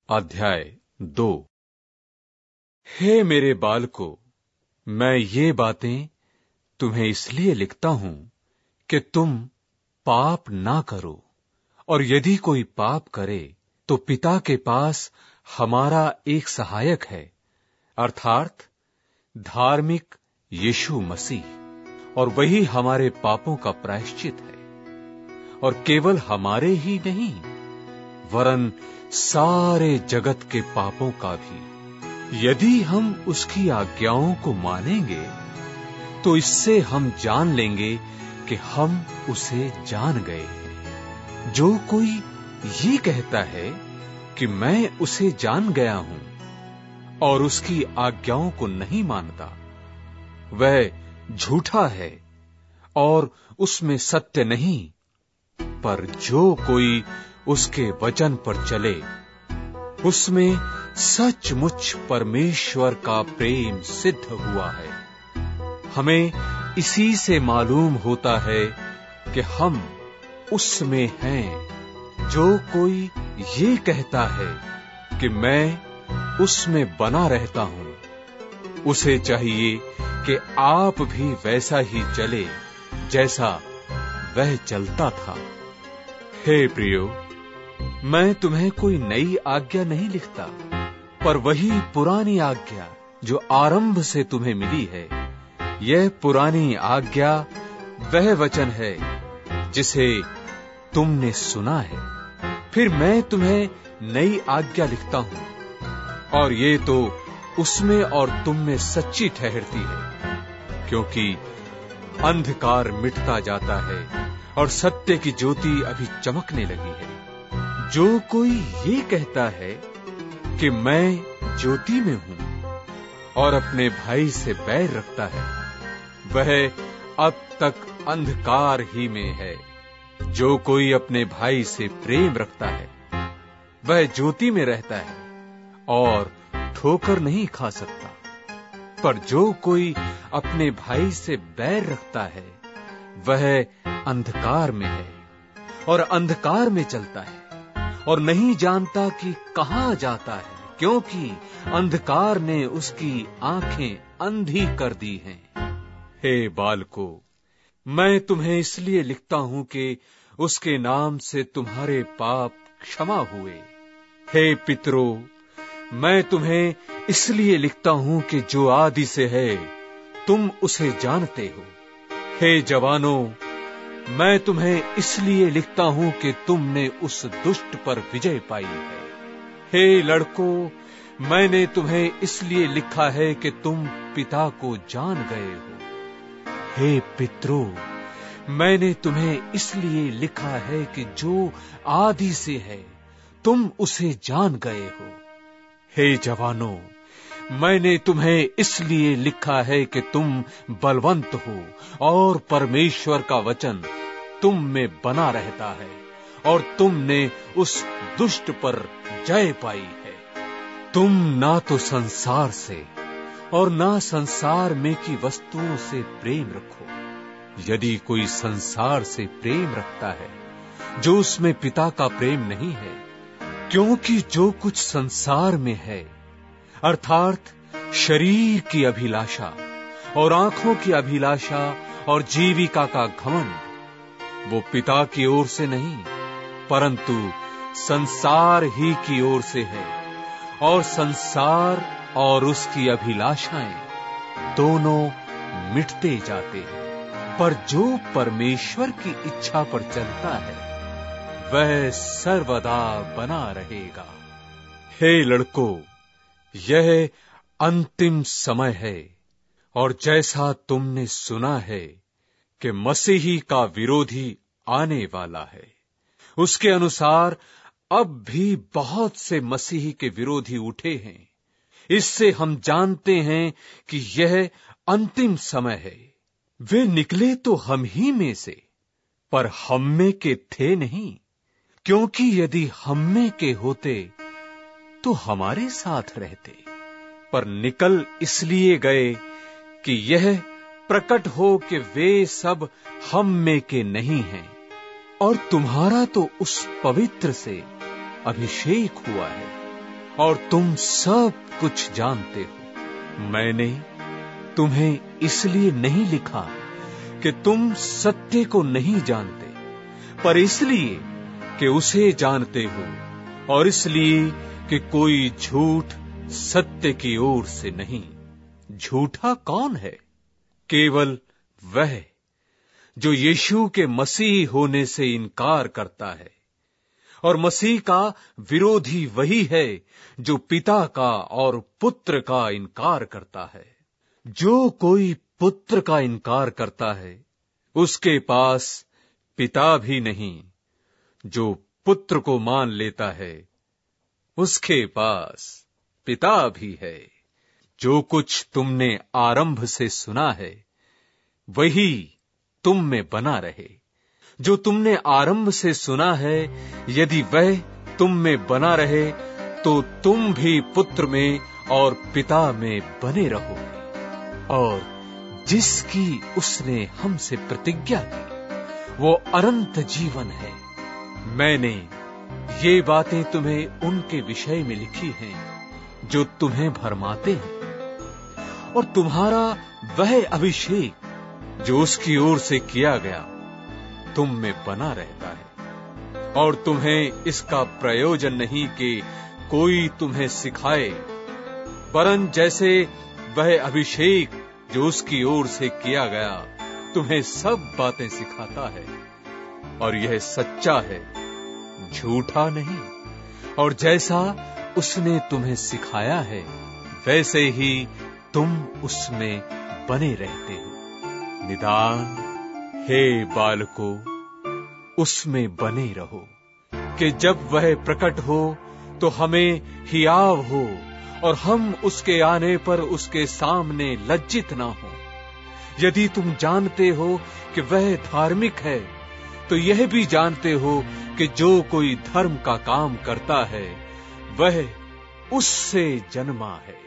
अध्याय 2। हे मेरे बालकों, मैं ये बातें तुम्हें इसलिए लिखता हूं कि तुम पाप ना करो, और यदि कोई पाप करे तो पिता के पास हमारा एक सहायक है, अर्थात धार्मिक यीशु मसीह, और वही हमारे पापों का प्रायश्चित है, और केवल हमारे ही नहीं वरन सारे जगत के पापों का भी। यदि हम उसकी आज्ञाओं को मानेंगे तो इससे हम जान लेंगे कि हम उसे जान गए हैं। जो कोई ये कहता है कि मैं उसे जान गया हूं और उसकी आज्ञाओं को नहीं मानता, वह झूठा है और उसमें सत्य नहीं। पर जो कोई उसके वचन पर चले, उसमें सचमुच परमेश्वर का प्रेम सिद्ध हुआ है। हमें इसी से मालूम होता है कि हम उसमें हैं। जो कोई ये कहता है कि मैं उसमें बना रहता हूं, उसे चाहिए कि आप भी वैसा ही चले जैसा वह चलता था। हे प्रियो, मैं तुम्हें कोई नई आज्ञा नहीं लिखता, पर वही पुरानी आज्ञा जो आरंभ से तुम्हें मिली है। यह पुरानी आज्ञा वह वचन है जिसे तुमने सुना है। फिर मैं तुम्हें नई आज्ञा लिखता हूं, और ये तो उसमें और तुम में सच्ची ठहरती है, क्योंकि अंधकार मिटता जाता है और सत्य की ज्योति अभी चमकने लगी है। जो कोई ये कहता है कि मैं ज्योति में हूं और अपने भाई से बैर रखता है, वह अब तक अंधकार ही में है। जो कोई अपने भाई से प्रेम रखता है, वह ज्योति में रहता है और ठोकर नहीं खा सकता। पर जो कोई अपने भाई से बैर रखता है, वह अंधकार में है और अंधकार में चलता है और नहीं जानता कि कहां जाता है, क्योंकि अंधकार ने उसकी आंखें अंधी कर दी हैं। हे बालकों, मैं तुम्हें इसलिए लिखता हूं कि उसके नाम से तुम्हारे पाप क्षमा हुए। हे पितरों, मैं तुम्हें इसलिए लिखता हूं कि जो आदि से है तुम उसे जानते हो। हे जवानों, मैं तुम्हें इसलिए लिखता हूं कि तुमने उस दुष्ट पर विजय पाई है। हे लड़कों, मैंने तुम्हें इसलिए लिखा है कि तुम पिता को जान गए हो। हे पितरों, मैंने तुम्हें इसलिए लिखा है कि जो आदि से है तुम उसे जान गए हो। हे जवानों, मैंने तुम्हें इसलिए लिखा है कि तुम बलवंत हो और परमेश्वर का वचन तुम में बना रहता है और तुमने उस दुष्ट पर जय पाई है। तुम ना तो संसार से और ना संसार में की वस्तुओं से प्रेम रखो। यदि कोई संसार से प्रेम रखता है, जो उसमें पिता का प्रेम नहीं है, क्योंकि जो कुछ संसार में है, अर्थात शरीर की अभिलाषा और आंखों की अभिलाषा और जीविका का घमंड, वो पिता की ओर से नहीं परंतु संसार ही की ओर से है। और संसार और उसकी अभिलाषाएं दोनों मिटते जाते हैं, पर जो परमेश्वर की इच्छा पर चलता है वह सर्वदा बना रहेगा। हे लड़कों, यह अंतिम समय है, और जैसा तुमने सुना है कि मसीही का विरोधी आने वाला है, उसके अनुसार अब भी बहुत से मसीही के विरोधी उठे हैं। इससे हम जानते हैं कि यह अंतिम समय है। वे निकले तो हम ही में से, पर हम में के थे नहीं, क्योंकि यदि हम में के होते तो हमारे साथ रहते। पर निकल इसलिए गए कि यह प्रकट हो कि वे सब हम में के नहीं हैं, और तुम्हारा तो उस पवित्र से अभिषेक हुआ है, और तुम सब कुछ जानते हो। मैंने तुम्हें इसलिए नहीं लिखा कि तुम सत्य को नहीं जानते, पर इसलिए कि उसे जानते हो, और इसलिए कि कोई झूठ सत्य की ओर से नहीं। झूठा कौन है? केवल वह जो यीशु के मसीह होने से इनकार करता है, और मसीह का विरोधी वही है जो पिता का और पुत्र का इनकार करता है। जो कोई पुत्र का इनकार करता है, उसके पास पिता भी नहीं। जो पुत्र को मान लेता है, उसके पास पिता भी है। जो कुछ तुमने आरंभ से सुना है, वही तुम में बना रहे। जो तुमने आरंभ से सुना है, यदि वह तुम में बना रहे, तो तुम भी पुत्र में और पिता में बने रहोगे। और जिसकी उसने हमसे प्रतिज्ञा की, वो अनंत जीवन है। मैंने ये बातें तुम्हें उनके विषय में लिखी हैं जो तुम्हें भरमाते हैं, और तुम्हारा वह अभिषेक जो उसकी ओर से किया गया तुम में बना रहता है। और तुम्हें इसका प्रयोजन नहीं कि कोई तुम्हें सिखाए, वरन जैसे वह अभिषेक जो उसकी ओर से किया गया तुम्हें सब बातें सिखाता है, और यह सच्चा है, झूठा नहीं। और जैसा उसने तुम्हें सिखाया है, वैसे ही तुम उसमें बने रहते हो। निदान हे बालकों, उसमें बने रहो, कि जब वह प्रकट हो तो हमें हियाव हो, और हम उसके आने पर उसके सामने लज्जित ना हो। यदि तुम जानते हो कि वह धार्मिक है, तो यह भी जानते हो कि जो कोई धर्म का काम करता है, वह उससे जन्मा है।